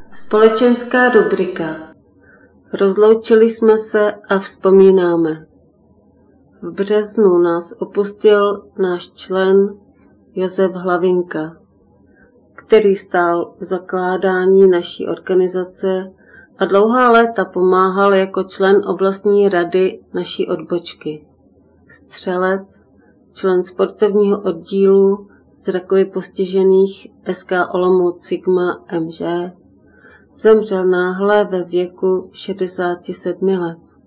Společenská rubrika. Rozloučili jsme se a vzpomínáme. V březnu nás opustil náš člen Josef Hlavinka, který stál v zakládání naší organizace a dlouhá léta pomáhal jako člen oblastní rady naší odbočky. Střelec, člen sportovního oddílu zrakově postižených SK Olomouc Sigma MŽ, zemřel náhle ve věku 67 let.